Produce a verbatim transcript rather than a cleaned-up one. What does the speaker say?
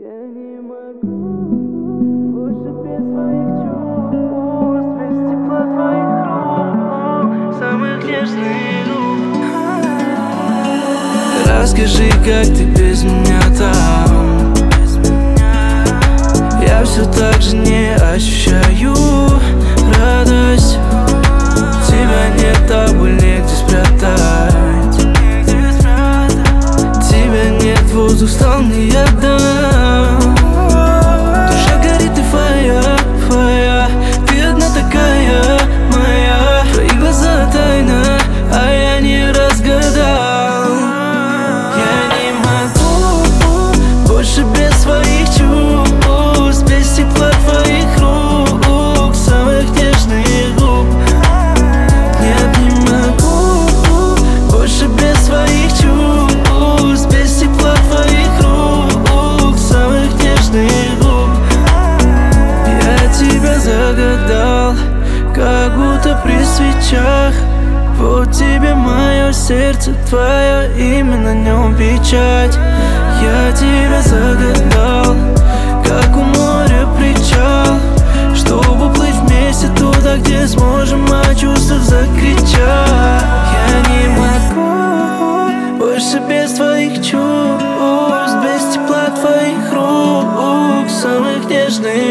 Я не могу больше без твоих чувств, без тепла твоих рук, самых нежных рук. Расскажи, как ты без меня там. Я все так же не ощущаю радость. Тебя нет, а боль негде спрятать. Тебя нет, воздух стал не ядом. Душа горит и фая, фая. Ты одна такая моя. Твои глаза тайна, а я не разгадал. Я не могу больше без своих чувств, без тепла твоих рук, самых нежных губ. Нет, не могу больше без своих чувств, без тепла твоих рук, самых нежных губ. Я тебя загадал, как будто при свечах. Вот тебе мое сердце, твое имя, на нем печать. Я тебя загадал, как у моря причал, чтобы плыть вместе туда, где сможем о чувствах закричать. Я не могу больше без твоих чувств, без тепла твоих рук, самых нежных